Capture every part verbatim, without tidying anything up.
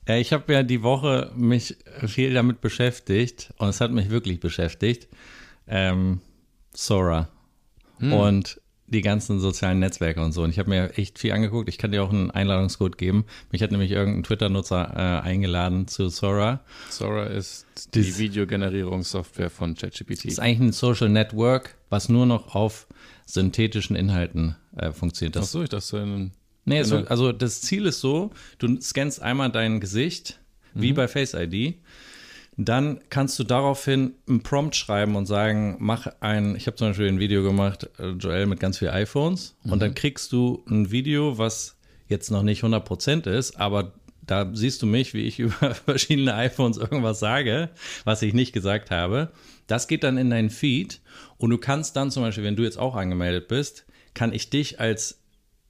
Ja, ich habe ja die Woche mich viel damit beschäftigt und es hat mich wirklich beschäftigt. Ähm, Sora hm. und die ganzen sozialen Netzwerke und so. Und ich habe mir echt viel angeguckt. Ich kann dir auch einen Einladungscode geben. Mich hat nämlich irgendein Twitter-Nutzer äh, eingeladen zu Sora. Sora ist die das, Videogenerierungssoftware von ChatGPT. Das ist eigentlich ein Social Network, was nur noch auf synthetischen Inhalten äh, funktioniert. Das, Ach so, ich dachte so in Nee, so, also das Ziel ist so, du scannst einmal dein Gesicht, wie mhm. bei Face I D. Dann kannst du daraufhin einen Prompt schreiben und sagen, mach ein, ich habe zum Beispiel ein Video gemacht, Joel mit ganz vielen iPhones. Mhm. Und dann kriegst du ein Video, was jetzt noch nicht hundert Prozent ist, aber da siehst du mich, wie ich über verschiedene iPhones irgendwas sage, was ich nicht gesagt habe. Das geht dann in deinen Feed und du kannst dann zum Beispiel, wenn du jetzt auch angemeldet bist, kann ich dich als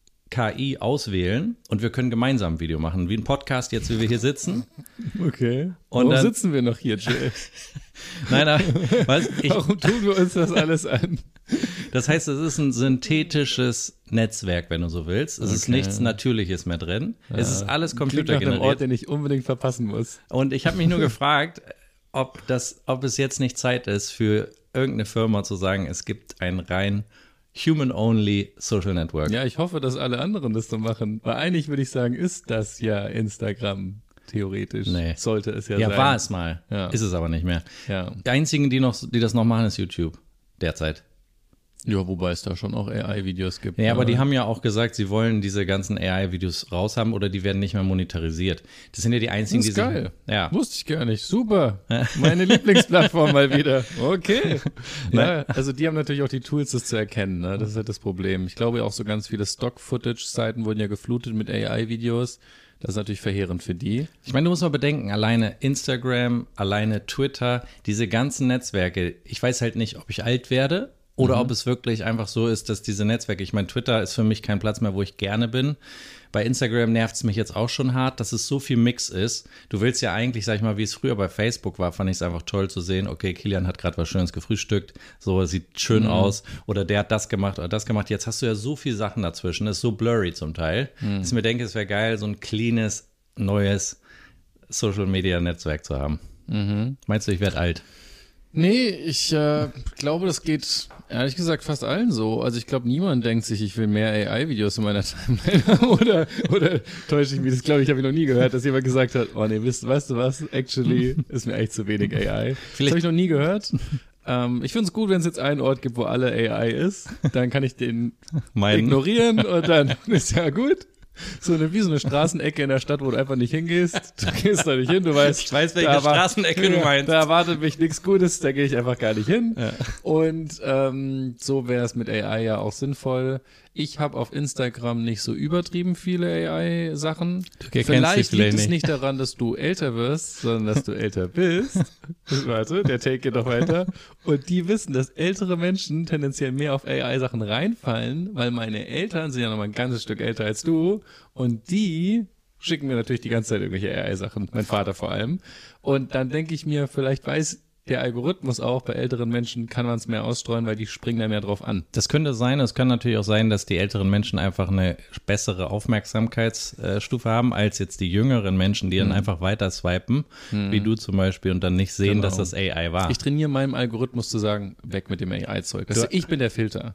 K I auswählen und wir können gemeinsam ein Video machen, wie ein Podcast jetzt, wie wir hier sitzen. Okay. Und Warum dann, sitzen wir noch hier, Jay? Nein, aber, was, ich, Warum tun wir uns das alles an? Das heißt, es ist ein synthetisches Netzwerk, wenn du so willst. Es okay. ist nichts Natürliches mehr drin. Ja. Es ist alles computergeneriert. Klingt nach einem Ort, den ich unbedingt verpassen muss. Und ich habe mich nur gefragt, ob, das, ob es jetzt nicht Zeit ist, für irgendeine Firma zu sagen, es gibt ein rein Human-only Social Network. Ja, ich hoffe, dass alle anderen das so machen. Weil eigentlich würde ich sagen, ist das ja Instagram theoretisch. Nee. Sollte es ja, ja sein. Ja, war es mal. Ja. Ist es aber nicht mehr. Ja. Die einzigen, die, noch, die das noch machen, ist YouTube. Derzeit. Ja, wobei es da schon auch A I-Videos gibt. Ja, ja, aber die haben ja auch gesagt, sie wollen diese ganzen A I-Videos raushaben oder die werden nicht mehr monetarisiert. Das sind ja die einzigen, das ist die geil. Sie, ja. Wusste ich gar nicht. Super. Meine Lieblingsplattform mal wieder. Okay. Ja, also die haben natürlich auch die Tools, das zu erkennen. Ne? Das ist halt das Problem. Ich glaube auch so ganz viele Stock-Footage-Seiten wurden ja geflutet mit A I-Videos. Das ist natürlich verheerend für die. Ich meine, du musst mal bedenken, alleine Instagram, alleine Twitter, diese ganzen Netzwerke. Ich weiß halt nicht, ob ich alt werde. Oder mhm. ob es wirklich einfach so ist, dass diese Netzwerke, ich meine, Twitter ist für mich kein Platz mehr, wo ich gerne bin. Bei Instagram nervt es mich jetzt auch schon hart, dass es so viel Mix ist. Du willst ja eigentlich, sag ich mal, wie es früher bei Facebook war, fand ich es einfach toll zu sehen, okay, Kilian hat gerade was Schönes gefrühstückt, so, sieht schön mhm. aus. Oder der hat das gemacht oder das gemacht. Jetzt hast du ja so viele Sachen dazwischen, das ist so blurry zum Teil, mhm. dass ich mir denke, es wäre geil, so ein cleanes, neues Social-Media-Netzwerk zu haben. Mhm. Meinst du, ich werde alt? Nee, ich äh, glaube, das geht ehrlich gesagt fast allen so. Also ich glaube, niemand denkt sich, ich will mehr A I-Videos in meiner Timeline. oder, oder täusche ich mich, das glaube ich, habe ich noch nie gehört, dass jemand gesagt hat, oh nee, weißt, weißt du was, actually ist mir echt zu wenig A I. Vielleicht. Das habe ich noch nie gehört. Ähm, ich finde es gut, wenn es jetzt einen Ort gibt, wo alle A I ist, dann kann ich den Meinen. ignorieren und dann ist ja gut. So eine, wie so eine Straßenecke in der Stadt, wo du einfach nicht hingehst. Du gehst da nicht hin, du weißt. Ich weiß, welche Straßenecke war, du meinst. Da erwartet mich nichts Gutes, da gehe ich einfach gar nicht hin. Ja. Und ähm, so wäre es mit A I ja auch sinnvoll. Ich habe auf Instagram nicht so übertrieben viele A I-Sachen. Vielleicht liegt es nicht daran, dass du älter wirst, sondern dass du älter bist. Warte, der Take geht noch weiter. Und die wissen, dass ältere Menschen tendenziell mehr auf A I-Sachen reinfallen, weil meine Eltern sind ja noch mal ein ganzes Stück älter als du. Und die schicken mir natürlich die ganze Zeit irgendwelche A I-Sachen, mein Vater vor allem. Und dann denke ich mir, vielleicht weiß der Algorithmus auch, bei älteren Menschen kann man es mehr ausstreuen, weil die springen da mehr drauf an. Das könnte sein, es kann natürlich auch sein, dass die älteren Menschen einfach eine bessere Aufmerksamkeitsstufe haben, als jetzt die jüngeren Menschen, die dann hm. einfach weiter swipen, hm. wie du zum Beispiel, und dann nicht sehen, genau. dass das A I war. Ich trainiere meinem Algorithmus zu sagen, weg mit dem A I-Zeug. Also ich bin der Filter.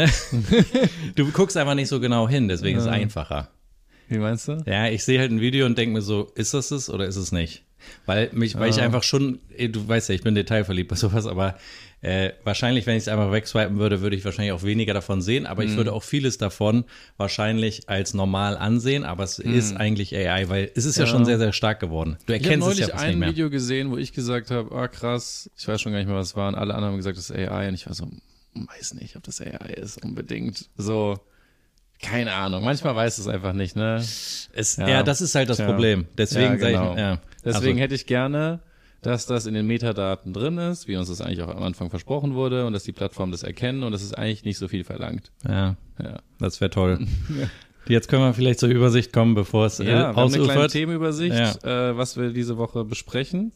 Du guckst einfach nicht so genau hin, deswegen ja. ist es einfacher. Wie meinst du? Ja, ich sehe halt ein Video und denke mir so, ist das es oder ist es nicht? Weil mich, weil ah. ich einfach schon, du weißt ja, ich bin detailverliebt bei sowas, aber äh, wahrscheinlich, wenn ich es einfach wegswipen würde, würde ich wahrscheinlich auch weniger davon sehen, aber mm. ich würde auch vieles davon wahrscheinlich als normal ansehen, aber es mm. ist eigentlich A I, weil es ist ja, ja schon sehr, sehr stark geworden. Du erkennst es ja fast nicht mehr. Ich habe neulich ein Video gesehen, wo ich gesagt habe, ah krass, ich weiß schon gar nicht mehr, was es war, und alle anderen haben gesagt, das ist A I, und ich war so, weiß nicht, ob das A I ist, unbedingt. So, keine Ahnung, manchmal weiß es einfach nicht, ne? Es, ja. ja, das ist halt das ja. Problem. Deswegen, ja, genau. ich, ja. Deswegen also. hätte ich gerne, dass das in den Metadaten drin ist, wie uns das eigentlich auch am Anfang versprochen wurde, und dass die Plattformen das erkennen, und das ist eigentlich nicht so viel verlangt. Ja, ja. Das wäre toll. ja. Jetzt können wir vielleicht zur Übersicht kommen, bevor es ja, äh, wir haben ausufert. eine kleine Themenübersicht, ja. äh, was wir diese Woche besprechen.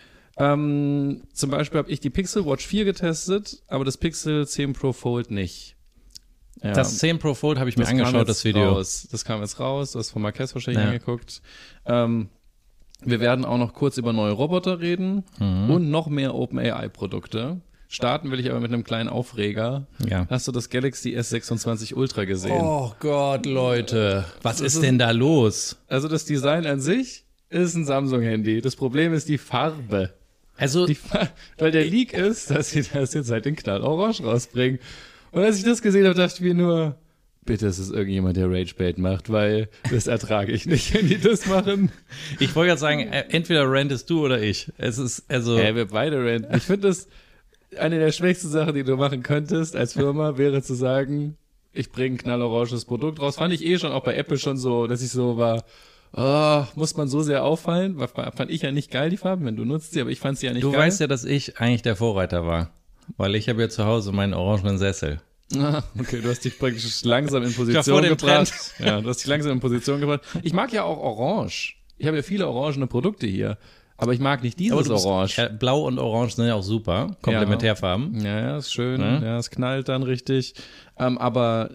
Ähm, zum Beispiel habe ich die Pixel Watch vier getestet, aber das Pixel zehn Pro Fold nicht. Ja. Das zehn Pro Fold habe ich mir das angeschaut, das Video. Raus. Das kam jetzt raus, du hast von Marquez wahrscheinlich ja. angeguckt. Ähm, Wir werden auch noch kurz über neue Roboter reden mhm. und noch mehr OpenAI-Produkte. Starten will ich aber mit einem kleinen Aufreger. Ja. Hast du das Galaxy S sechsundzwanzig Ultra gesehen? Oh Gott, Leute. Was ist, ist denn da los? Also das Design an sich ist ein Samsung-Handy. Das Problem ist die Farbe. Also, die Farbe, weil der Leak ist, dass sie das jetzt halt in Knallorange rausbringen. Und als ich das gesehen habe, dachte ich mir nur, bitte ist es irgendjemand, der Ragebait macht, weil das ertrage ich nicht, wenn die das machen. Ich wollte gerade sagen, entweder rantest du oder ich. Es ist, also. Ja, wir beide ranten. Ich finde das, eine der schwächsten Sachen, die du machen könntest als Firma, wäre zu sagen, ich bringe ein knalloranges Produkt raus. Fand ich eh schon auch bei Apple schon so, dass ich so war, oh, muss man so sehr auffallen? Fand ich ja nicht geil, die Farben, wenn du nutzt sie, aber ich fand sie ja nicht du geil. Du weißt ja, dass ich eigentlich der Vorreiter war, weil ich habe ja zu Hause meinen orangenen Sessel. Ah, okay, du hast dich praktisch langsam in Position gebracht. Ja, du hast dich langsam in Position gebracht. Ich mag ja auch Orange. Ich habe ja viele orangene Produkte hier. Aber ich mag nicht dieses bist, Orange. Ja, Blau und Orange sind ja auch super. Komplementärfarben. Ja, ja, ist schön. Ja, ja es knallt dann richtig. Ähm, aber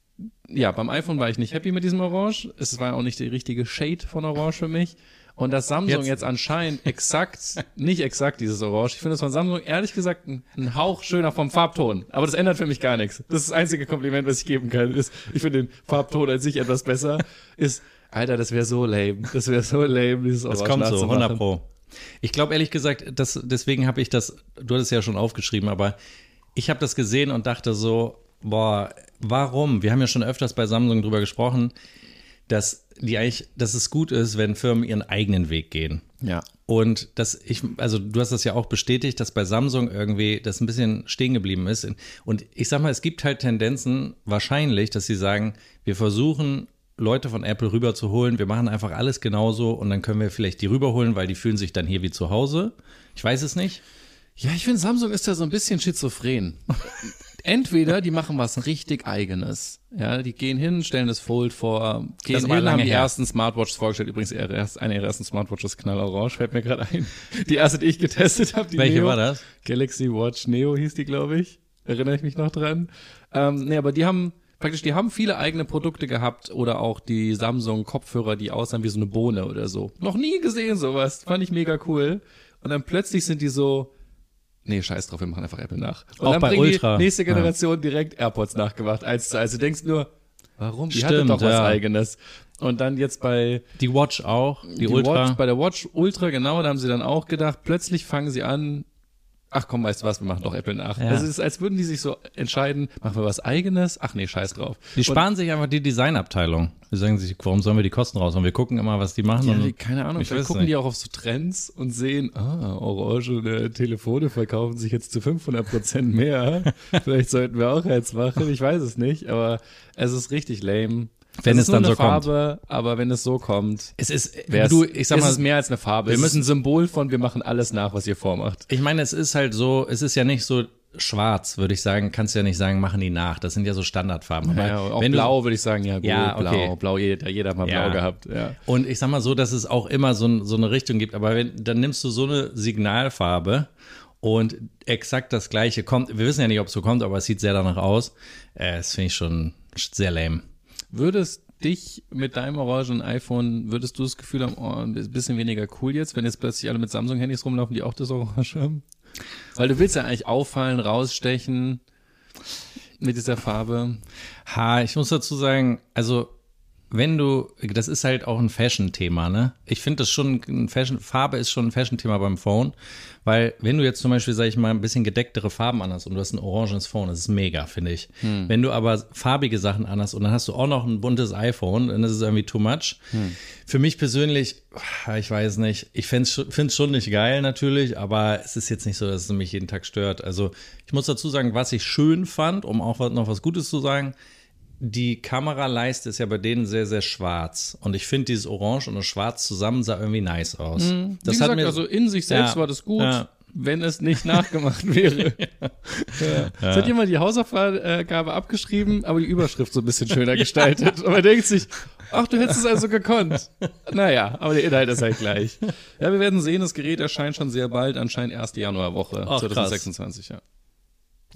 ja, beim iPhone war ich nicht happy mit diesem Orange. Es war auch nicht die richtige Shade von Orange für mich. Und dass Samsung jetzt, jetzt anscheinend exakt, nicht exakt dieses Orange. Ich finde es von Samsung ehrlich gesagt ein, ein Hauch schöner vom Farbton. Aber das ändert für mich gar nichts. Das ist das einzige Kompliment, was ich geben kann. Ist, ich finde den Farbton an sich etwas besser. Ist, Alter, das wäre so lame. Das wäre so lame, dieses Orange. Das kommt so, hundert Pro. Ich glaube ehrlich gesagt, das, deswegen habe ich das, du hattest ja schon aufgeschrieben, aber ich habe das gesehen und dachte so, boah, warum? Wir haben ja schon öfters bei Samsung drüber gesprochen, dass die eigentlich, dass es gut ist, wenn Firmen ihren eigenen Weg gehen. Ja. Und dass ich, also du hast das ja auch bestätigt, dass bei Samsung irgendwie das ein bisschen stehen geblieben ist. Und ich sag mal, es gibt halt Tendenzen, wahrscheinlich, dass sie sagen, wir versuchen, Leute von Apple rüberzuholen, wir machen einfach alles genauso und dann können wir vielleicht die rüberholen, weil die fühlen sich dann hier wie zu Hause. Ich weiß es nicht. Ja, ich finde, Samsung ist ja so ein bisschen schizophren. Entweder die machen was richtig Eigenes. Ja, die gehen hin, stellen das Fold vor, gehen das hin, haben die her. ersten Smartwatches vorgestellt. Übrigens, eine ihrer ersten Smartwatches knallorange, fällt mir gerade ein. Die erste, die ich getestet habe, die Welche Neo. war das? Galaxy Watch Neo hieß die, glaube ich. Erinnere ich mich noch dran. Ähm, nee, aber die haben praktisch, die haben viele eigene Produkte gehabt oder auch die Samsung-Kopfhörer, die aussahen wie so eine Bohne oder so. Noch nie gesehen sowas. Fand ich mega cool. Und dann plötzlich sind die so, nee, scheiß drauf, wir machen einfach Apple nach. Und auch dann bei bringen Ultra. Die nächste Generation ja. direkt AirPods nachgemacht, eins zu eins. Du denkst nur, warum? Die Stimmt, hatte doch was ja. Eigenes. Und dann jetzt bei die Watch auch, die, die Ultra. Watch, bei der Watch Ultra, genau, da haben sie dann auch gedacht, plötzlich fangen sie an, ach komm, weißt du was, wir machen doch Apple nach. Ja. Also es ist, als würden die sich so entscheiden, machen wir was Eigenes? Ach nee, scheiß drauf. Die sparen und, sich einfach die Designabteilung. Die sagen sich, warum sollen wir die Kosten raus? Und wir gucken immer, was die machen. Ja, und die, keine Ahnung, vielleicht gucken nicht. die auch auf so Trends und sehen, ah, orange Telefone verkaufen sich jetzt zu fünfhundert Prozent mehr. Vielleicht sollten wir auch jetzt machen, ich weiß es nicht, aber es ist richtig lame. Wenn es es dann nur eine so Farbe, kommt. aber wenn es so kommt, es ist, du, ich sag mal, es ist mehr als eine Farbe. Es ist ein Symbol von, wir machen alles nach, was ihr vormacht. Ich meine, es ist halt so, es ist ja nicht so schwarz, würde ich sagen, kannst du ja nicht sagen, machen die nach. Das sind ja so Standardfarben. Aber ja, auch wenn blau du, würde ich sagen, ja gut, ja, okay. blau, blau, jeder, jeder hat mal ja. blau gehabt. Ja. Und ich sag mal so, dass es auch immer so, so eine Richtung gibt, aber wenn, dann nimmst du so eine Signalfarbe und exakt das Gleiche kommt, wir wissen ja nicht, ob es so kommt, aber es sieht sehr danach aus. Äh, das finde ich schon sehr lame. Würdest dich mit deinem orangen iPhone, würdest du das Gefühl haben, oh, ein bisschen weniger cool jetzt, wenn jetzt plötzlich alle mit Samsung-Handys rumlaufen, die auch das Orange haben? Weil du willst ja eigentlich auffallen, rausstechen mit dieser Farbe. Ha, ich muss dazu sagen, also wenn du, das ist halt auch ein Fashion-Thema, ne? Ich finde das schon, ein Fashion, Farbe ist schon ein Fashion-Thema beim Phone, weil wenn du jetzt zum Beispiel, sag ich mal, ein bisschen gedecktere Farben anhast und du hast ein orangenes Phone, das ist mega, finde ich. Hm. Wenn du aber farbige Sachen anhast und dann hast du auch noch ein buntes iPhone, dann ist es irgendwie too much. Hm. Für mich persönlich, ich weiß nicht, ich finde es schon nicht geil natürlich, aber es ist jetzt nicht so, dass es mich jeden Tag stört. Also ich muss dazu sagen, was ich schön fand, um auch noch was Gutes zu sagen, die Kameraleiste ist ja bei denen sehr, sehr schwarz. Und ich finde, dieses Orange und das Schwarz zusammen sah irgendwie nice aus. Mhm. Das Wie gesagt, hat mir, also in sich selbst ja, war das gut, ja. wenn es nicht nachgemacht wäre. ja. Ja. Es hat jemand die Hausaufgabe abgeschrieben, aber die Überschrift so ein bisschen schöner gestaltet. Und man denkt sich, ach, du hättest es also gekonnt. Naja, aber der Inhalt ist halt gleich. Ja, wir werden sehen, das Gerät erscheint schon sehr bald, anscheinend erste Januarwoche Ach, zwanzig sechsundzwanzig, ja.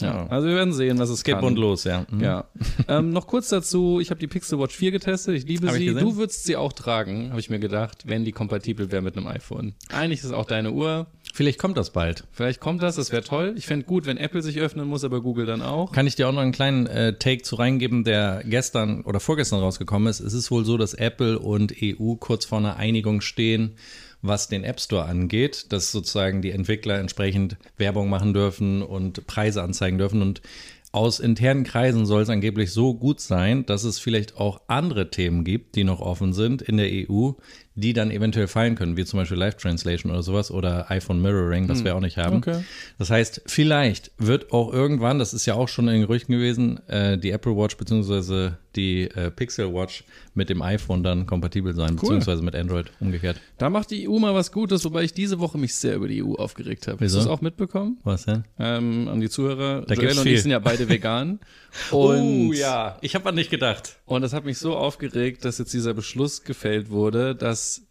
Ja, also wir werden sehen, was es Geht kann. bunt los, ja. Mhm. Ja. ähm, noch kurz dazu, ich habe die Pixel Watch vier getestet, ich liebe Hab sie. ich gesehen. Du würdest sie auch tragen, habe ich mir gedacht, wenn die kompatibel wäre mit einem iPhone. Eigentlich ist es auch deine Uhr. Vielleicht kommt das bald. Vielleicht kommt das, das wäre toll. Ich fände gut, wenn Apple sich öffnen muss, aber Google dann auch. Kann ich dir auch noch einen kleinen äh, Take zu reingeben, der gestern oder vorgestern rausgekommen ist. Es ist wohl so, dass Apple und E U kurz vor einer Einigung stehen, was den App Store angeht, dass sozusagen die Entwickler entsprechend Werbung machen dürfen und Preise anzeigen dürfen. Und aus internen Kreisen soll es angeblich so gut sein, dass es vielleicht auch andere Themen gibt, die noch offen sind in der E U, die dann eventuell fallen können, wie zum Beispiel Live Translation oder sowas oder iPhone Mirroring, was hm. wir auch nicht haben. Okay. Das heißt, vielleicht wird auch irgendwann, das ist ja auch schon in den Gerüchten gewesen, äh, die Apple Watch beziehungsweise die äh, Pixel Watch mit dem iPhone dann kompatibel sein, cool. beziehungsweise mit Android umgekehrt. Da macht die E U mal was Gutes, wobei ich diese Woche mich sehr über die E U aufgeregt habe. Wieso? Hast du das auch mitbekommen? Was denn? Ähm, an die Zuhörer. Da Joel und viel. ich sind ja beide vegan. Und, oh ja, ich habe an nicht gedacht. Und das hat mich so aufgeregt, dass jetzt dieser Beschluss gefällt wurde, dass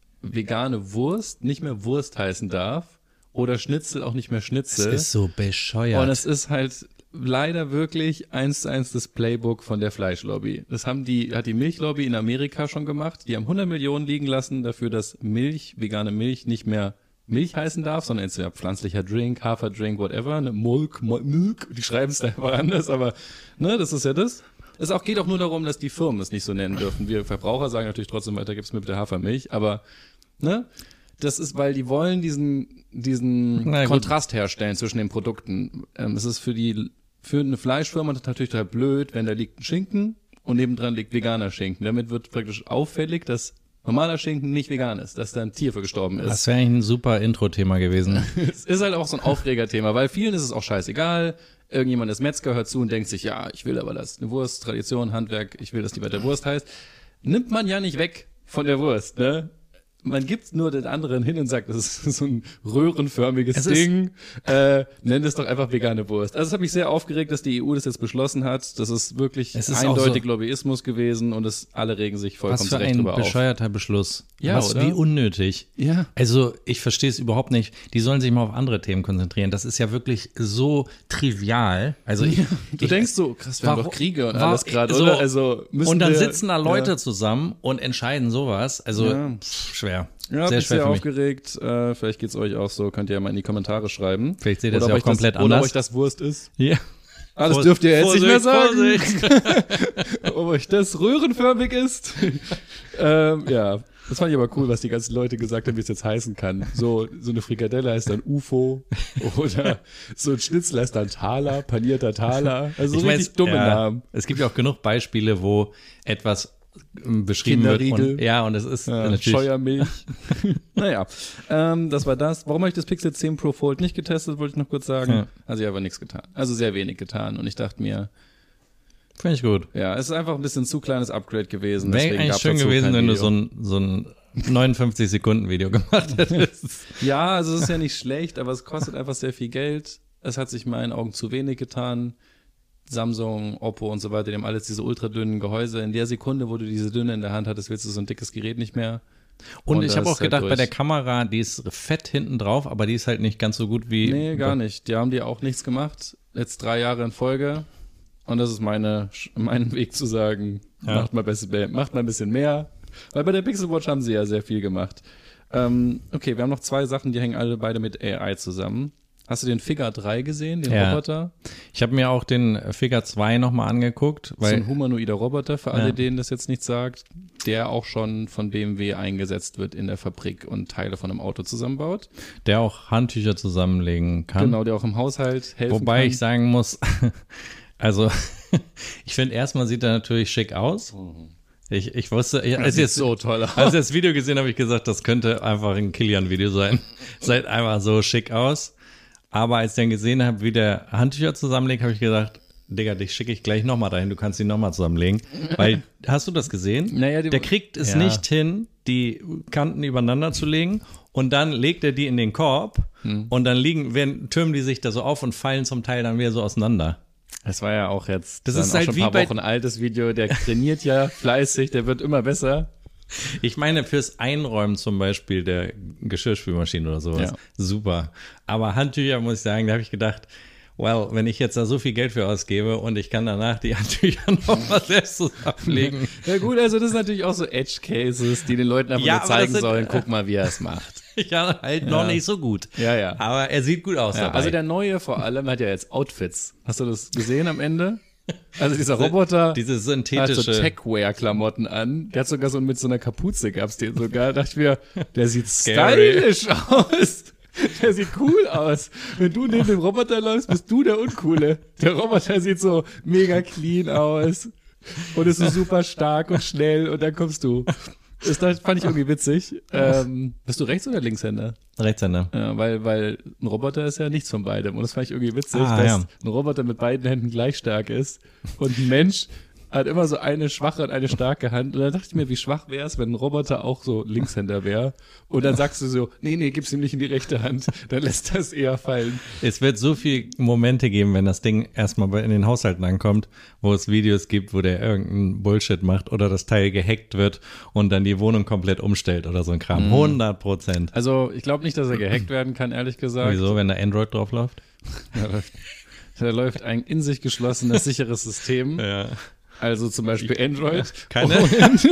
vegane Wurst nicht mehr Wurst heißen darf oder Schnitzel auch nicht mehr Schnitzel. Das ist so bescheuert. Und es ist halt leider wirklich eins zu eins das Playbook von der Fleischlobby. Das haben die, hat die Milchlobby in Amerika schon gemacht. Die haben hundert Millionen liegen lassen dafür, dass Milch, vegane Milch nicht mehr Milch heißen darf, sondern entweder pflanzlicher Drink, Haferdrink, whatever, ne, Milk, Milk, die schreiben es da einfach anders, aber ne, das ist ja das. Es auch, geht auch nur darum, dass die Firmen es nicht so nennen dürfen. Wir Verbraucher sagen natürlich trotzdem weiter, gibt's mit der Hafermilch, aber ne, das ist, weil die wollen diesen diesen Kontrast herstellen zwischen den Produkten. Ähm, es ist für die für eine Fleischfirma natürlich total blöd, wenn da liegt ein Schinken und nebendran liegt veganer Schinken. Damit wird praktisch auffällig, dass normaler Schinken nicht vegan ist, dass da ein Tier für gestorben ist. Das wäre eigentlich ein super Intro-Thema gewesen. Es ist halt auch so ein Aufregerthema, weil vielen ist es auch scheißegal. Irgendjemand ist Metzger, hört zu und denkt sich, ja, ich will aber das. Eine Wurst, Tradition, Handwerk, ich will, dass die weiter Wurst heißt. Nimmt man ja nicht weg von der Wurst, ne? Man gibt nur den anderen hin und sagt, das ist so ein röhrenförmiges es Ding. Äh, nennt es doch einfach vegane Wurst. Also es hat mich sehr aufgeregt, dass die E U das jetzt beschlossen hat. Das ist wirklich es ist eindeutig so, Lobbyismus gewesen und es alle regen sich vollkommen was für zurecht ein drüber auf. bescheuerter Beschluss. Ja, was, oder? Wie unnötig. Ja. Also ich verstehe es überhaupt nicht. Die sollen sich mal auf andere Themen konzentrieren. Das ist ja wirklich so trivial. Also ich, ja, du ich, denkst so, krass, wir warum, haben doch Kriege und warum, alles gerade, so, oder? Also müssen und dann wir, sitzen da Leute ja. zusammen und entscheiden sowas. Also Ja. pff, schwer. Ja, sehr bin schwer sehr für mich. aufgeregt. Äh, vielleicht geht's euch auch so. Könnt ihr ja mal in die Kommentare schreiben. Vielleicht seht ihr das Oder ja ob auch euch komplett das, anders. Oder ob euch das Wurst ist. Ja. Ah, das Vor- dürft ihr jetzt nicht mehr sagen. Vorsicht. Ob euch das röhrenförmig ist. ähm, ja, das fand ich aber cool, was die ganzen Leute gesagt haben, wie es jetzt heißen kann. So, so eine Frikadelle heißt dann U F O oder so ein Schnitzel heißt dann Taler, panierter Taler. Also so Ich mein, richtig dumme ja, Namen. Es gibt ja auch genug Beispiele, wo etwas beschrieben wird. Kinderriegel. Und, ja, und es ist Ja, natürlich. Scheuermilch. Naja, ähm, das war das. Warum habe ich das Pixel zehn Pro Fold nicht getestet, wollte ich noch kurz sagen. Ja. Also ich habe nichts getan. Also sehr wenig getan. Und ich dachte mir, Finde ich gut. ja, es ist einfach ein bisschen zu kleines Upgrade gewesen. Wäre deswegen eigentlich gab's schön dazu gewesen, kein wenn du Video. so ein, so ein neunundfünfzig Sekunden Video gemacht hättest. Ja, also es ist ja nicht schlecht, aber es kostet einfach sehr viel Geld. Es hat sich in meinen Augen zu wenig getan. Samsung, Oppo und so weiter, die haben alles diese ultradünnen Gehäuse. In der Sekunde, wo du diese dünne in der Hand hattest, willst du so ein dickes Gerät nicht mehr. Und, Und ich das habe auch ist halt gedacht, bei durch. der Kamera, die ist fett hinten drauf, aber die ist halt nicht ganz so gut wie. Nee, gar nicht. Die haben dir auch nichts gemacht. Jetzt drei Jahre in Folge. Und das ist meine, mein Weg zu sagen, Ja. macht, mal besser, macht mal ein bisschen mehr. Weil bei der Pixel Watch haben sie ja sehr viel gemacht. Ähm, okay, wir haben noch zwei Sachen, die hängen alle beide mit A I zusammen. Hast du den Figure drei gesehen, den Ja. Roboter? Ich habe mir auch den Figure zwei nochmal angeguckt, So weil ein humanoider Roboter, für alle, Ja. denen das jetzt nichts sagt, der auch schon von B M W eingesetzt wird in der Fabrik und Teile von einem Auto zusammenbaut. der auch Handtücher zusammenlegen kann. Genau, der auch im Haushalt helfen Wobei kann. ich sagen muss, also ich finde erstmal sieht er natürlich schick aus. Ich, ich wusste, ich, als, sieht ich jetzt, so toll aus. als ich das Video gesehen habe, ich gesagt, das könnte einfach ein Kilian-Video sein. Sieht einfach so schick aus. Aber als ich dann gesehen habe, wie der Handtücher zusammenlegt, habe ich gesagt, Digga, dich schicke ich gleich nochmal dahin, du kannst die nochmal zusammenlegen. Weil, hast du das gesehen? Naja, die- der kriegt es ja. nicht hin, die Kanten übereinander zu legen und dann legt er die in den Korb Hm. und dann liegen, werden, türmen die sich da so auf und fallen zum Teil dann wieder so auseinander. Das war ja auch jetzt Das dann ist auch halt schon wie ein paar bei- Wochen altes Video. Der trainiert ja fleißig, der wird immer besser. Ich meine, fürs Einräumen zum Beispiel der Geschirrspülmaschine oder sowas, Ja. super. Aber Handtücher, muss ich sagen, da habe ich gedacht, well, wenn ich jetzt da so viel Geld für ausgebe und ich kann danach die Handtücher noch mal selbst zusammenlegen. Ja gut, also das ist natürlich auch so Edge-Cases, die den Leuten einfach Ja, nur aber zeigen das sind- sollen, guck mal, wie er es macht. Ja, halt noch nicht so gut. Ja, ja. Aber er sieht gut aus Ja, dabei. also der Neue vor allem hat ja jetzt Outfits. Hast du das gesehen am Ende? Also dieser Roboter Diese hat so synthetische... Techwear-Klamotten an. Der hat sogar so mit so einer Kapuze gab's den sogar. Da dachte ich mir, der sieht Scary. stylisch aus. Der sieht cool aus. Wenn du neben dem Roboter läufst, bist du der Uncoole. Der Roboter sieht so mega clean aus und ist so super stark und schnell und dann kommst du. Das fand ich irgendwie witzig. Ähm, bist du Rechts- oder Linkshänder? Rechtshänder. Ja, weil, weil ein Roboter ist ja nichts von beidem. Und das fand ich irgendwie witzig, Ah, dass ja. ein Roboter mit beiden Händen gleich stark ist. Und ein Mensch hat immer so eine schwache und eine starke Hand. Und dann dachte ich mir, wie schwach wäre es, wenn ein Roboter auch so Linkshänder wäre. Und dann sagst du so, nee, nee, gib's ihm nicht in die rechte Hand. Dann lässt er es eher fallen. Es wird so viele Momente geben, wenn das Ding erstmal bei- in den Haushalten ankommt, wo es Videos gibt, wo der irgendeinen Bullshit macht oder das Teil gehackt wird und dann die Wohnung komplett umstellt oder so ein Kram. hundert Prozent. Also ich glaube nicht, dass er gehackt werden kann, ehrlich gesagt. Wieso, wenn da Android drauf läuft? Da läuft, da läuft ein in sich geschlossenes, sicheres System. Ja. Also zum Beispiel Android. Keine, Und,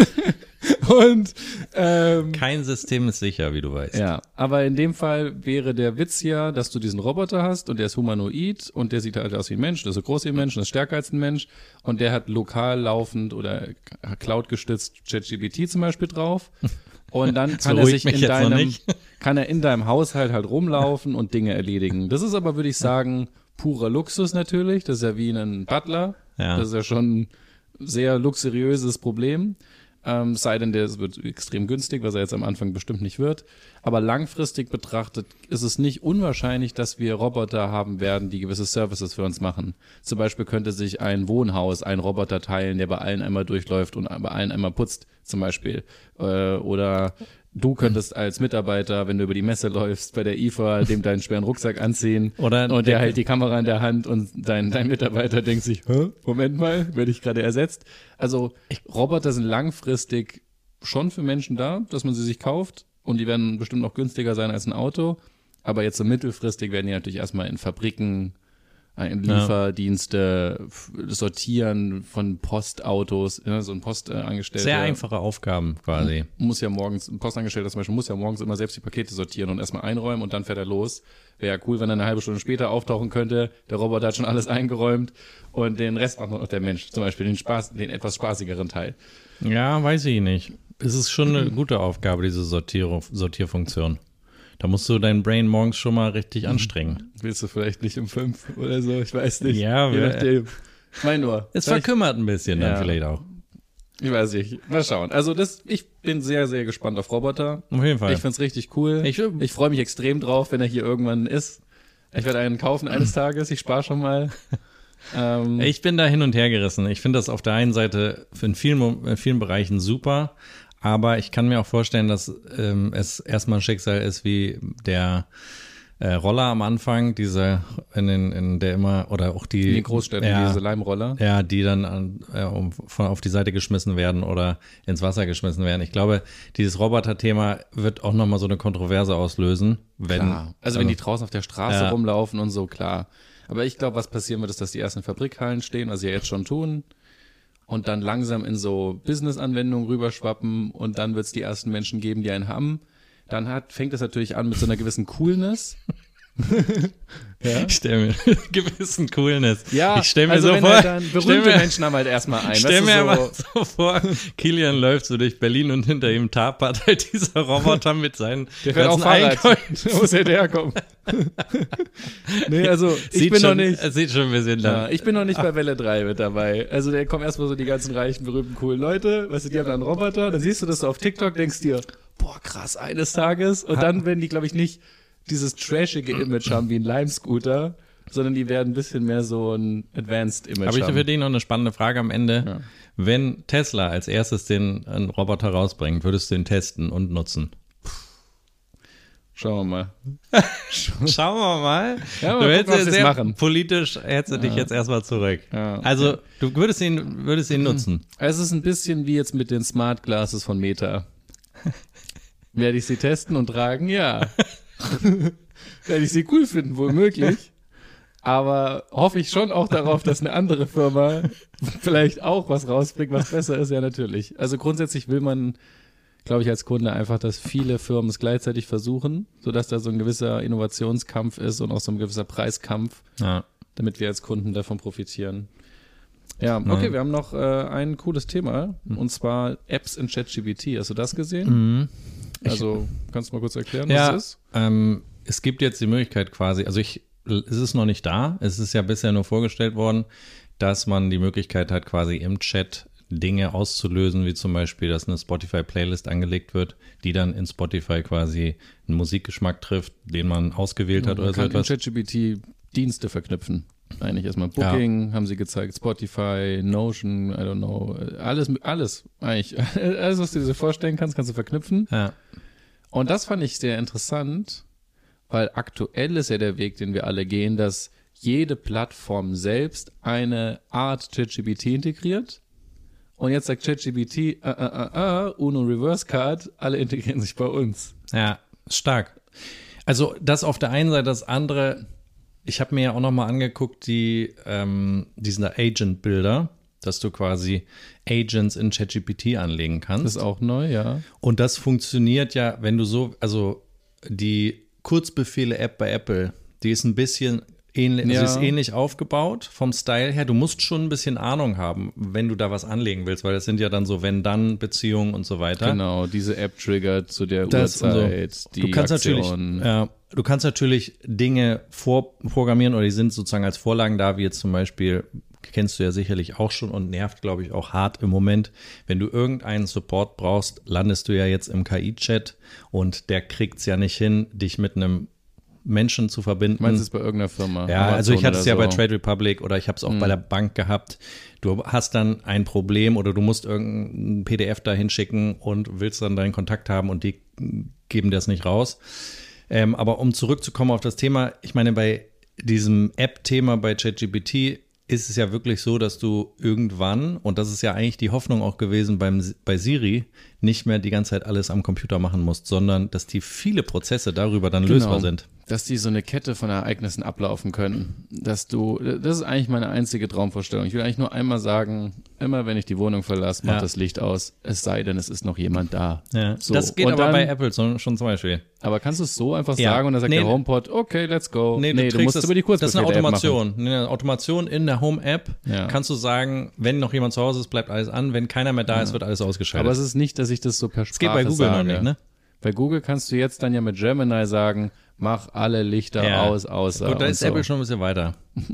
und ähm, kein System ist sicher, wie du weißt. ja, aber in dem Fall wäre der Witz ja, dass du diesen Roboter hast und der ist humanoid und der sieht halt aus wie ein Mensch, der ist so groß wie ein Mensch und ist stärker als ein Mensch und der hat lokal laufend oder Cloud-gestützt ChatGPT zum Beispiel drauf. Und dann kann er beruhigt sich mich in jetzt noch deinem, nicht. kann er in deinem Haushalt halt rumlaufen und Dinge erledigen. Das ist aber, würde ich sagen, purer Luxus natürlich. Das ist ja wie ein Butler. Ja. Das ist ja schon ein sehr luxuriöses Problem. Ähm, sei denn, der wird extrem günstig, was er jetzt am Anfang bestimmt nicht wird. Aber langfristig betrachtet ist es nicht unwahrscheinlich, dass wir Roboter haben werden, die gewisse Services für uns machen. Zum Beispiel könnte sich ein Wohnhaus ein Roboter teilen, der bei allen einmal durchläuft und bei allen einmal putzt, zum Beispiel. Äh, oder du könntest als Mitarbeiter, wenn du über die Messe läufst, bei der I F A, dem deinen schweren Rucksack anziehen Oder und der hält die Kamera in der Hand und dein, dein Mitarbeiter denkt sich, hä, Moment mal, werde ich gerade ersetzt? Also Roboter sind langfristig schon für Menschen da, dass man sie sich kauft und die werden bestimmt noch günstiger sein als ein Auto, aber jetzt so mittelfristig werden die natürlich erstmal in Fabriken, in Lieferdienste, f- Sortieren von Postautos, ja, so ein Postangestellter. Sehr einfache Aufgaben quasi. Muss ja morgens, ein Postangestellter zum Beispiel muss ja morgens immer selbst die Pakete sortieren und erstmal einräumen und dann fährt er los. Wäre ja cool, wenn er eine halbe Stunde später auftauchen könnte. Der Roboter hat schon alles eingeräumt und den Rest macht noch der Mensch. Zum Beispiel den Spaß, den etwas spaßigeren Teil. Ja, weiß ich nicht. Es ist schon eine gute Aufgabe, diese Sortier Sortierfunktion. Da musst du dein Brain morgens schon mal richtig anstrengen. Willst du vielleicht nicht um fünf oder so? Ich weiß nicht. Ja, Je wir- nachdem. Ich meine nur. Es vielleicht- verkümmert ein bisschen Ja. dann vielleicht auch. Ich weiß nicht. Mal schauen. Also das, ich bin sehr, sehr gespannt auf Roboter. Auf jeden Fall. Ich find's richtig cool. Ich- Ich, freue mich extrem drauf, wenn er hier irgendwann ist. Ich werde einen kaufen eines Tages. Ich spare schon mal. Ähm, Ich bin da hin und her gerissen. Ich finde das auf der einen Seite in vielen, Mo- in vielen Bereichen super, aber ich kann mir auch vorstellen, dass ähm, es erstmal ein Schicksal ist wie der äh, Roller am Anfang, diese in den, in der immer, oder auch die in den Großstädten, ja, diese Leimroller. ja, die dann an, äh, um, von auf die Seite geschmissen werden oder ins Wasser geschmissen werden. Ich glaube, dieses Roboter-Thema wird auch nochmal so eine Kontroverse auslösen, wenn Klar. Also wenn die draußen auf der Straße Ja. rumlaufen und so, klar. Aber ich glaube, was passieren wird, ist, dass die ersten Fabrikhallen stehen, was sie ja jetzt schon tun, und dann langsam in so Business-Anwendungen rüberschwappen und dann wird es die ersten Menschen geben, die einen haben. Dann hat, fängt es natürlich an mit so einer gewissen Coolness. Ja. Ich stelle mir einen gewissen Coolness. Ja, ich stelle mir also so wenn vor, er dann stell berühmte mir, Menschen haben halt erstmal ein. stell weißt mir du, mal so vor, Kilian läuft so durch Berlin und hinter ihm tapert halt dieser Roboter mit seinen der fährt auch ganzen Fahrrad. Einkäufen. Wo muss er herkommen? Nee, also ich Sieht bin schon, noch nicht. es sieht schon ein bisschen Ja, lang. ich bin noch nicht bei Welle drei mit dabei. Also da kommen erstmal so die ganzen reichen, berühmten, coolen Leute. Weißt du, die haben dann einen Roboter. Dann siehst du das so auf TikTok, denkst dir, boah, krass, eines Tages. Und dann werden die, glaube ich, nicht dieses trashige Image haben wie ein Lime-Scooter, sondern die werden ein bisschen mehr so ein Advanced Image Habe ich haben. für dich noch eine spannende Frage am Ende. Ja. Wenn Tesla als erstes den einen Roboter rausbringt, würdest du ihn testen und nutzen? Schauen wir mal. Schauen wir mal. Ja, mal du gucken, hättest was ja sie sehr machen. politisch, hältst du dich jetzt erstmal zurück. Ja. Also, du würdest ihn, würdest ihn nutzen. Es ist ein bisschen wie jetzt mit den Smart Glasses von Meta. Werde ich sie testen und tragen? Ja. Werde ich sie cool finden? Wohl möglich. Aber hoffe ich schon auch darauf, dass eine andere Firma vielleicht auch was rausbringt, was besser ist, ja natürlich. Also grundsätzlich will man, glaube ich, als Kunde einfach, dass viele Firmen es gleichzeitig versuchen, sodass da so ein gewisser Innovationskampf ist und auch so ein gewisser Preiskampf, ja. damit wir als Kunden davon profitieren. Ja, okay, Nein. wir haben noch äh, ein cooles Thema, und zwar Apps in ChatGPT. Hast du das gesehen? Mhm. Also, kannst du mal kurz erklären, ja, was das ist? Ähm, es gibt jetzt die Möglichkeit quasi, also ich, es ist noch nicht da, es ist ja bisher nur vorgestellt worden, dass man die Möglichkeit hat, quasi im Chat Dinge auszulösen, wie zum Beispiel, dass eine Spotify-Playlist angelegt wird, die dann in Spotify quasi einen Musikgeschmack trifft, den man ausgewählt ja, hat oder man so kann etwas. in ChatGPT Dienste verknüpfen. Eigentlich erstmal Booking, ja. haben sie gezeigt, Spotify, Notion, I don't know, alles, alles eigentlich. Alles, was du dir so vorstellen kannst, kannst du verknüpfen. Ja. Und das fand ich sehr interessant, weil aktuell ist ja der Weg, den wir alle gehen, dass jede Plattform selbst eine Art ChatGPT integriert. Und jetzt sagt ChatGPT, uh, uh, uh, uh, Uno Reverse Card, alle integrieren sich bei uns. Ja, stark. Also das auf der einen Seite, das andere, ich habe mir ja auch nochmal angeguckt, die ähm, diesen Agent-Bilder, dass du quasi Agents in ChatGPT anlegen kannst. Das ist auch neu, ja. Und das funktioniert ja, wenn du so, also die Kurzbefehle-App bei Apple, die ist ein bisschen ähnlich, ja. also ist ähnlich aufgebaut vom Style her. Du musst schon ein bisschen Ahnung haben, wenn du da was anlegen willst, weil das sind ja dann so Wenn-Dann-Beziehungen und so weiter. Genau, diese App triggert zu der das Uhrzeit, so. die du kannst Aktion. Natürlich, ja, du kannst natürlich Dinge vorprogrammieren oder die sind sozusagen als Vorlagen da, wie jetzt zum Beispiel, kennst du ja sicherlich auch schon und nervt, glaube ich, auch hart im Moment. Wenn du irgendeinen Support brauchst, landest du ja jetzt im K I-Chat und der kriegt es ja nicht hin, dich mit einem Menschen zu verbinden. Meinst du es bei irgendeiner Firma? Ja, Amazon also ich hatte es ja so. bei Trade Republic oder ich habe es auch mhm. bei der Bank gehabt. Du hast dann ein Problem oder du musst irgendein P D F da hinschicken und willst dann deinen Kontakt haben und die geben das nicht raus. Ähm, aber um zurückzukommen auf das Thema, ich meine, bei diesem App-Thema bei ChatGPT ist es ja wirklich so, dass du irgendwann, und das ist ja eigentlich die Hoffnung auch gewesen beim, bei Siri, nicht mehr die ganze Zeit alles am Computer machen musst, sondern dass die viele Prozesse darüber dann genau. lösbar sind. Dass die so eine Kette von Ereignissen ablaufen können. Dass du, das ist eigentlich meine einzige Traumvorstellung. Ich will eigentlich nur einmal sagen, immer wenn ich die Wohnung verlasse, macht ja. das Licht aus, es sei denn, es ist noch jemand da. Ja. So. Das geht und aber dann, bei Apple schon, schon zum Beispiel. Aber kannst du es so einfach ja. sagen und dann sagt nee, der HomePod, okay, let's go. Nee, nee du, du musst das, über die Kurzbefehle Das ist eine Automation. machen. Eine Automation in der Home-App ja. kannst du sagen, wenn noch jemand zu Hause ist, bleibt alles an. Wenn keiner mehr da ja. ist, wird alles ausgeschaltet. Aber es ist nicht, dass ich das so per Sprache Das geht bei Google sage. noch nicht, ne? Bei Google kannst du jetzt dann ja mit Gemini sagen, mach alle Lichter ja. aus, außer. Gut, da ist so. Apple schon ein bisschen weiter.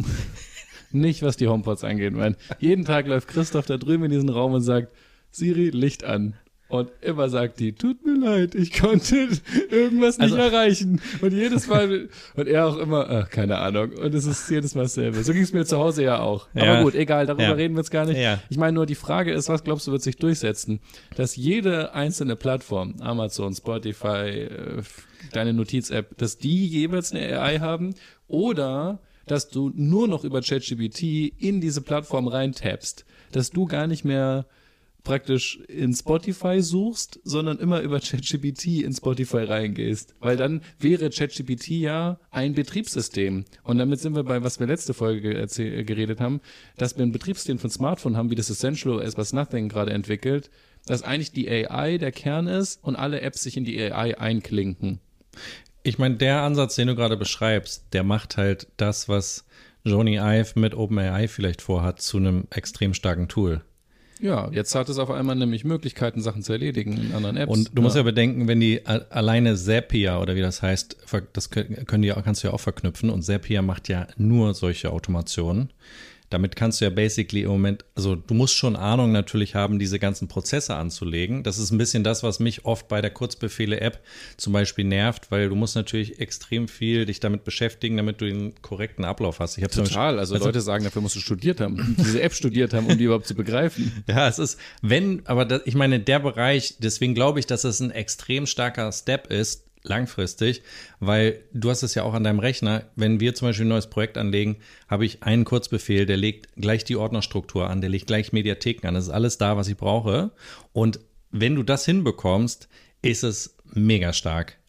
Nicht, was die HomePods angeht, man. Jeden Tag läuft Christoph da drüben in diesen Raum und sagt, Siri, Licht an. Und immer sagt die, tut mir leid, ich konnte irgendwas nicht also, erreichen. Und jedes Mal, und er auch immer, ach, keine Ahnung. Und es ist jedes Mal dasselbe. So ging es mir zu Hause ja auch. Ja. Aber gut, egal, darüber ja. reden wir jetzt gar nicht. Ja. Ich meine nur, die Frage ist, was glaubst du, wird sich durchsetzen? Dass jede einzelne Plattform, Amazon, Spotify, äh, deine Notiz-App, dass die jeweils eine A I haben oder dass du nur noch über ChatGPT in diese Plattform reintappst, dass du gar nicht mehr praktisch in Spotify suchst, sondern immer über ChatGPT in Spotify reingehst. Weil dann wäre ChatGPT ja ein Betriebssystem. Und damit sind wir bei, was wir letzte Folge erzähl- geredet haben, dass wir ein Betriebssystem von Smartphone haben, wie das Essential O S, was Nothing gerade entwickelt, dass eigentlich die A I der Kern ist und alle Apps sich in die A I einklinken. Ich meine, der Ansatz, den du gerade beschreibst, der macht halt das, was Jony Ive mit OpenAI vielleicht vorhat, zu einem extrem starken Tool. Ja, jetzt hat es auf einmal nämlich Möglichkeiten, Sachen zu erledigen in anderen Apps. Und du ja. musst ja bedenken, wenn die alleine Zapier oder wie das heißt, das können die, kannst du ja auch verknüpfen und Zapier macht ja nur solche Automationen. Damit kannst du ja basically im Moment, also du musst schon Ahnung natürlich haben, diese ganzen Prozesse anzulegen. Das ist ein bisschen das, was mich oft bei der Kurzbefehle-App zum Beispiel nervt, weil du musst natürlich extrem viel dich damit beschäftigen, damit du den korrekten Ablauf hast. Ich hab Total, also, also Leute sagen, dafür musst du studiert haben, diese App studiert haben, um die überhaupt zu begreifen. Ja, es ist, wenn, aber das, ich meine, der Bereich, deswegen glaube ich, dass es ein extrem starker Step ist, langfristig, weil du hast es ja auch an deinem Rechner, wenn wir zum Beispiel ein neues Projekt anlegen, habe ich einen Kurzbefehl, der legt gleich die Ordnerstruktur an, der legt gleich Mediatheken an, das ist alles da, was ich brauche und wenn du das hinbekommst, ist es mega stark.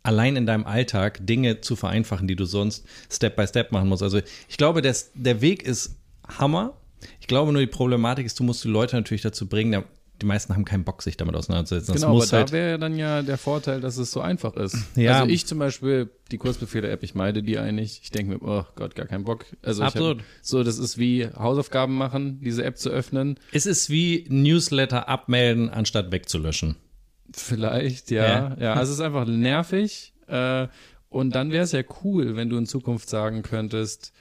allein in deinem Alltag Dinge zu vereinfachen, die du sonst Step by Step machen musst. Also ich glaube, der, der Weg ist Hammer. Ich glaube nur, die Problematik ist, du musst die Leute natürlich dazu bringen, die meisten haben keinen Bock, sich damit auseinanderzusetzen. Das genau, muss aber halt da wäre dann ja der Vorteil, dass es so einfach ist. Ja. Also ich zum Beispiel, die Kurzbefehle-App, ich meide die eigentlich. Ich denke mir, oh Gott, gar keinen Bock. Also Absolut. Ich hab, so, das ist wie Hausaufgaben machen, diese App zu öffnen. Es ist wie Newsletter abmelden, anstatt wegzulöschen. Vielleicht, ja. Ja, ja also es ist einfach nervig. Äh, und dann wäre es ja cool, wenn du in Zukunft sagen könntest,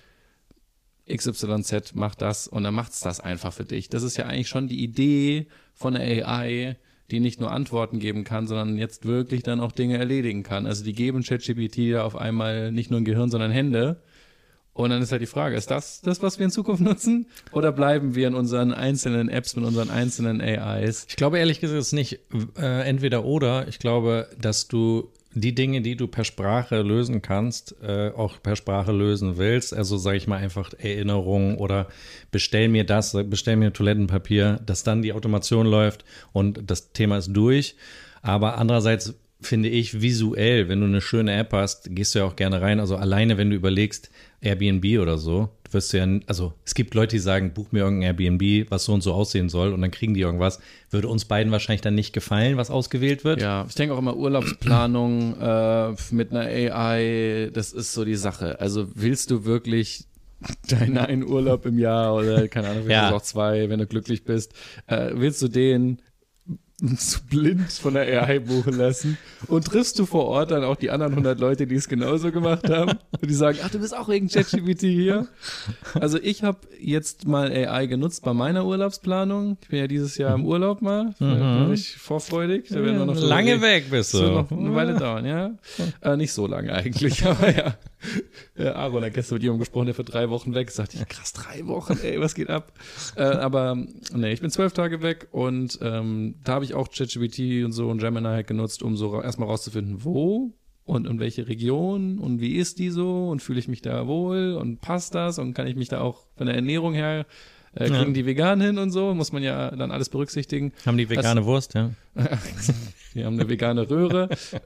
X Y Z macht das und dann macht es das einfach für dich. Das ist ja eigentlich schon die Idee von der A I, die nicht nur Antworten geben kann, sondern jetzt wirklich dann auch Dinge erledigen kann. Also die geben ChatGPT ja auf einmal nicht nur ein Gehirn, sondern Hände. Und dann ist halt die Frage, ist das das, was wir in Zukunft nutzen? Oder bleiben wir in unseren einzelnen Apps mit unseren einzelnen A Is? Ich glaube ehrlich gesagt, es ist nicht äh, entweder oder. Ich glaube, dass du die Dinge, die du per Sprache lösen kannst, äh, auch per Sprache lösen willst. Also sage ich mal einfach Erinnerungen oder bestell mir das, bestell mir Toilettenpapier, dass dann die Automation läuft und das Thema ist durch. Aber andererseits finde ich visuell, wenn du eine schöne App hast, gehst du ja auch gerne rein. Also alleine, wenn du überlegst, Airbnb oder so, du wirst ja, also es gibt Leute, die sagen, buch mir irgendein Airbnb, was so und so aussehen soll und dann kriegen die irgendwas. Würde uns beiden wahrscheinlich dann nicht gefallen, was ausgewählt wird. Ja, ich denke auch immer Urlaubsplanung äh, mit einer A I, das ist so die Sache. Also willst du wirklich deinen einen Urlaub im Jahr oder keine Ahnung, vielleicht Ja. auch zwei, wenn du glücklich bist, äh, willst du den zu blind von der A I buchen lassen und triffst du vor Ort dann auch die anderen hundert Leute, die es genauso gemacht haben und die sagen, ach, du bist auch wegen ChatGPT hier? Also ich habe jetzt mal A I genutzt bei meiner Urlaubsplanung. Ich bin ja dieses Jahr im Urlaub mal, mhm. bin ich vorfreudig. Da werden wir noch Lange so, weg bist du. Das wird noch eine Weile dauern, ja. Äh, nicht so lange eigentlich, aber ja. Ja, Aaron hat gestern mit jemandem gesprochen, der für drei Wochen weg ist. Sagte ich, krass, drei Wochen, ey, was geht ab? Äh, aber nee, ich bin zwölf Tage weg und ähm, da habe ich auch ChatGPT und so und Gemini halt genutzt, um so erstmal rauszufinden, wo und in welche Region und wie ist die so und fühle ich mich da wohl und passt das und kann ich mich da auch von der Ernährung her äh, kriegen ja. die vegan hin und so, muss man ja dann alles berücksichtigen. Haben die vegane das, Wurst, ja? Wir haben eine vegane Röhre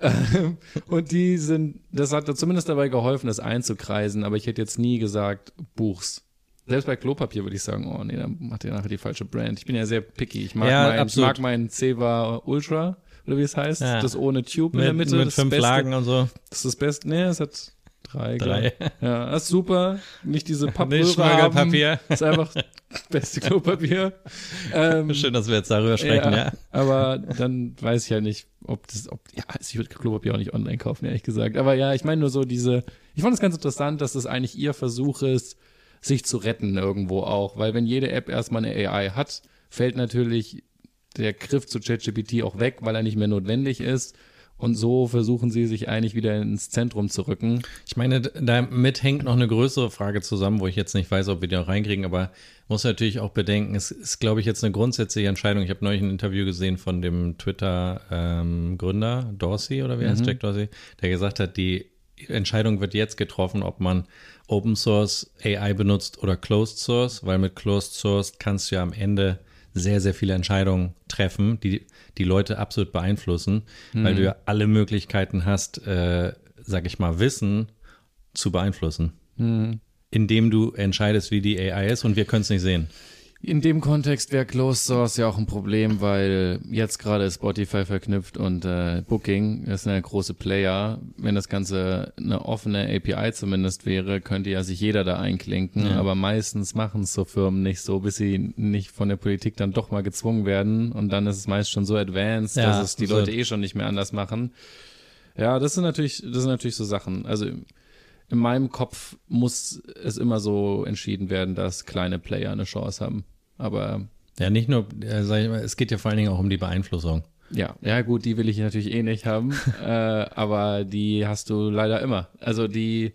und die sind, das hat zumindest dabei geholfen, das einzukreisen, aber ich hätte jetzt nie gesagt, buch's. Selbst bei Klopapier würde ich sagen, oh nee, dann macht ihr nachher die falsche Brand. Ich bin ja sehr picky. Ich mag ja, mein, ich mag meinen Ceva Ultra, oder wie es heißt, ja. das ohne Tube mit, in der Mitte. Mit das fünf Beste. Lagen und so. Das ist das Beste. Nee, es hat drei. Drei. Ja, das ist super. Nicht diese Pappröhre Nicht Schmirgelpapier. Das ist einfach das beste Klopapier. Ähm, Schön, dass wir jetzt darüber sprechen, ja, ja. Aber dann weiß ich ja nicht, ob das, ob, ja, ich würde Klopapier auch nicht online kaufen, ehrlich gesagt. Aber ja, ich meine nur so diese, ich fand es ganz interessant, dass das eigentlich ihr Versuch ist, sich zu retten irgendwo auch, weil wenn jede App erstmal eine A I hat, fällt natürlich der Griff zu ChatGPT auch weg, weil er nicht mehr notwendig ist und so versuchen sie sich eigentlich wieder ins Zentrum zu rücken. Ich meine, damit hängt noch eine größere Frage zusammen, wo ich jetzt nicht weiß, ob wir die noch reinkriegen, aber muss natürlich auch bedenken, es ist, glaube ich, jetzt eine grundsätzliche Entscheidung. Ich habe neulich ein Interview gesehen von dem Twitter-Gründer ähm, Dorsey oder wie heißt mhm. Jack Dorsey, der gesagt hat, die Entscheidung wird jetzt getroffen, ob man Open Source A I benutzt oder Closed Source, weil mit Closed Source kannst du ja am Ende sehr, sehr viele Entscheidungen treffen, die die Leute absolut beeinflussen, mhm. weil du ja alle Möglichkeiten hast, äh, sag ich mal, Wissen zu beeinflussen, mhm. indem du entscheidest, wie die A I ist und wir können es nicht sehen. In dem Kontext wäre Closed Source ja auch ein Problem, weil jetzt gerade ist Spotify verknüpft und äh, Booking ist eine große Player. Wenn das Ganze eine offene A P I zumindest wäre, könnte ja sich jeder da einklinken. Ja. Aber meistens machen es so Firmen nicht so, bis sie nicht von der Politik dann doch mal gezwungen werden. Und dann ist es meist schon so advanced, ja, dass es die so. Leute eh schon nicht mehr anders machen. Ja, das sind natürlich, das sind natürlich so Sachen. Also in meinem Kopf muss es immer so entschieden werden, dass kleine Player eine Chance haben. Aber ja, nicht nur, äh, sag ich mal, es geht ja vor allen Dingen auch um die Beeinflussung. Ja, ja gut, die will ich natürlich eh nicht haben, äh, aber die hast du leider immer. Also die,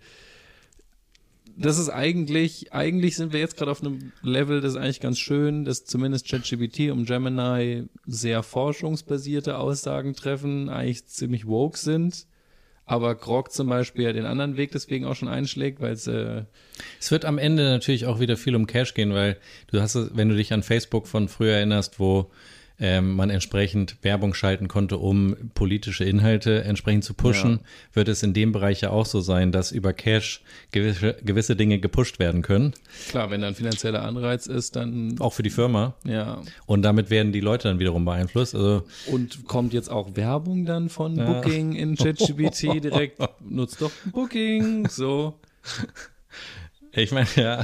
das ist eigentlich, eigentlich sind wir jetzt gerade auf einem Level, das ist eigentlich ganz schön, dass zumindest ChatGPT und Gemini sehr forschungsbasierte Aussagen treffen, eigentlich ziemlich woke sind. Aber Grok zum Beispiel ja den anderen Weg deswegen auch schon einschlägt, weil es äh Es wird am Ende natürlich auch wieder viel um Cash gehen, weil du hast, wenn du dich an Facebook von früher erinnerst, wo ähm, man entsprechend Werbung schalten konnte, um politische Inhalte entsprechend zu pushen, ja. wird es in dem Bereich ja auch so sein, dass über Cash gewisse, gewisse Dinge gepusht werden können. Klar, wenn da ein finanzieller Anreiz ist, dann... Auch für die Firma. Ja. Und damit werden die Leute dann wiederum beeinflusst. Also, und kommt jetzt auch Werbung dann von ja. Booking in ChatGPT direkt? Nutzt doch Booking, so. Ich meine, ja...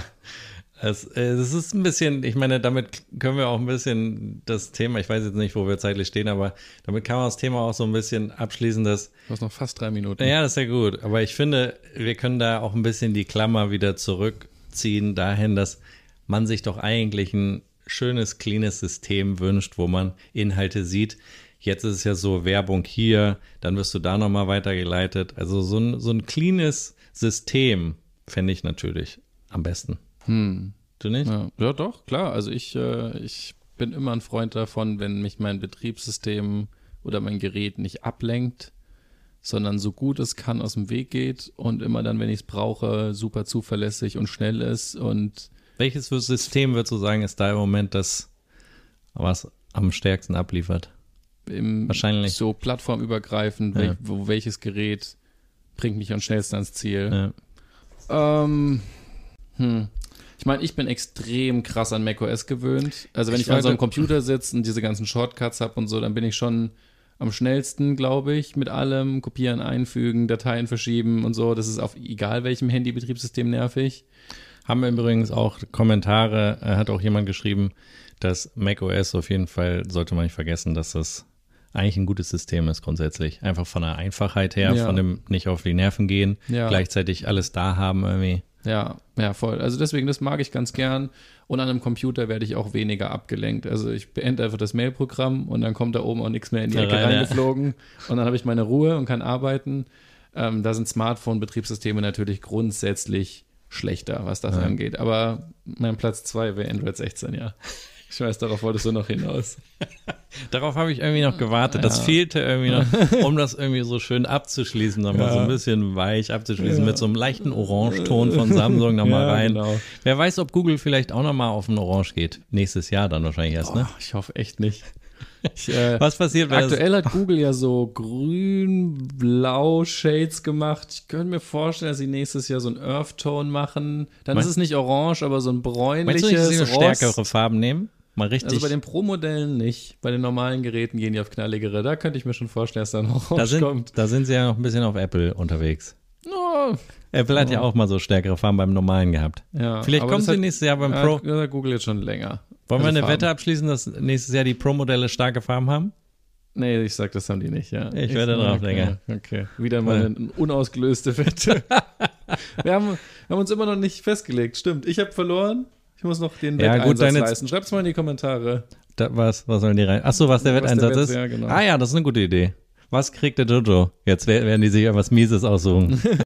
Es, es ist ein bisschen, ich meine, damit können wir auch ein bisschen das Thema, ich weiß jetzt nicht, wo wir zeitlich stehen, aber damit kann man das Thema auch so ein bisschen abschließen, dass... Du hast noch fast drei Minuten. Ja, das ist ja gut, aber ich finde, wir können da auch ein bisschen die Klammer wieder zurückziehen dahin, dass man sich doch eigentlich ein schönes, cleanes System wünscht, wo man Inhalte sieht. Jetzt ist es ja so, Werbung hier, dann wirst du da nochmal weitergeleitet. Also so ein, so ein cleanes System fände ich natürlich am besten. Hm. Du nicht? Ja, ja doch, klar. Also ich, äh, ich bin immer ein Freund davon, wenn mich mein Betriebssystem oder mein Gerät nicht ablenkt, sondern so gut es kann aus dem Weg geht und immer dann, wenn ich es brauche, super zuverlässig und schnell ist. Und welches System würdest du sagen, ist da im Moment das, was am stärksten abliefert? Im, Wahrscheinlich. So plattformübergreifend, ja. wel, wo, welches Gerät bringt mich am schnellsten ans Ziel? Ja. Ähm, hm. Ich meine, ich bin extrem krass an macOS gewöhnt. Also wenn ich, ich an so einem Computer sitze und diese ganzen Shortcuts habe und so, dann bin ich schon am schnellsten, glaube ich, mit allem. Kopieren, einfügen, Dateien verschieben und so. Das ist auf egal welchem Handy-Betriebssystem nervig. Haben wir übrigens auch Kommentare, äh, hat auch jemand geschrieben, dass macOS auf jeden Fall, sollte man nicht vergessen, dass das eigentlich ein gutes System ist grundsätzlich. Einfach von der Einfachheit her, ja. von dem nicht auf die Nerven gehen, ja. gleichzeitig alles da haben irgendwie. Ja, ja, voll. Also deswegen, das mag ich ganz gern. Und an einem Computer werde ich auch weniger abgelenkt. Also ich beende einfach das Mailprogramm und dann kommt da oben auch nichts mehr in die Ecke rein, reingeflogen. Ja. Und dann habe ich meine Ruhe und kann arbeiten. Ähm, da sind Smartphone-Betriebssysteme natürlich grundsätzlich schlechter, was das ja. angeht. Aber mein Platz zwei wäre Android sechzehn, ja. Ich weiß, darauf wolltest du noch hinaus. Darauf habe ich irgendwie noch gewartet. Das ja. fehlte irgendwie noch, um das irgendwie so schön abzuschließen, nochmal ja. so ein bisschen weich abzuschließen, ja. mit so einem leichten Orangeton von Samsung nochmal ja, rein. Genau. Wer weiß, ob Google vielleicht auch nochmal auf ein Orange geht. Nächstes Jahr dann wahrscheinlich erst, oh, ne? Ich hoffe echt nicht. Ich, äh, Was passiert, wenn aktuell das hat Google ja so grün-blau Shades gemacht. Ich könnte mir vorstellen, dass sie nächstes Jahr so ein Earth-Tone machen. Dann Meinst ist es nicht orange, aber so ein bräunliches. Meinst du nicht, dass sie stärkere Farben nehmen? Mal richtig. Also bei den Pro-Modellen nicht. Bei den normalen Geräten gehen die auf knalligere. Da könnte ich mir schon vorstellen, dass da noch da sind, kommt. Da sind sie ja noch ein bisschen auf Apple unterwegs. Oh. Apple hat oh. ja auch mal so stärkere Farben beim normalen gehabt. Ja, Vielleicht kommen sie hat, nächstes Jahr beim ja, Pro. Ja, Google jetzt schon länger. Wollen wir eine Farben. Wette abschließen, dass nächstes Jahr die Pro-Modelle starke Farben haben? Nee, ich sag, das haben die nicht, ja. Ich, ich werde drauf okay, länger. Okay, wieder mal ja. eine unausgelöste Wette. wir, haben, wir haben uns immer noch nicht festgelegt. Stimmt, ich habe verloren. Ich muss noch den ja, Wetteinsatz gut, deine leisten. Schreibt's mal in die Kommentare. Da, was, was sollen die rein? Achso, was der was Wetteinsatz der Wett, ist? Ja, genau. Ah ja, das ist eine gute Idee. Was kriegt der Jojo? Jetzt werden die sich etwas Mieses aussuchen.